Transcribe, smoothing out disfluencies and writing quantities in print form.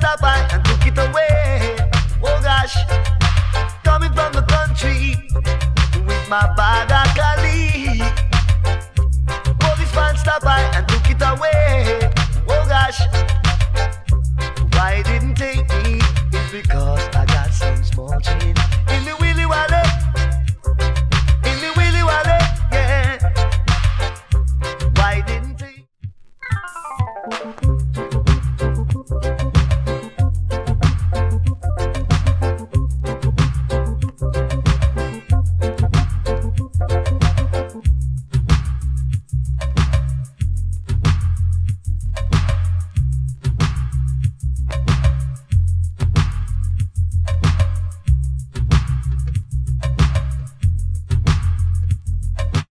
stopped by and took it away. Oh gosh, coming from the country with my bag of Cali. Policeman stopped by and took it away. Oh gosh, why didn't take me? It's because I got some small change in the Willy Wallet. In the Willy Wallet, yeah. Why didn't take?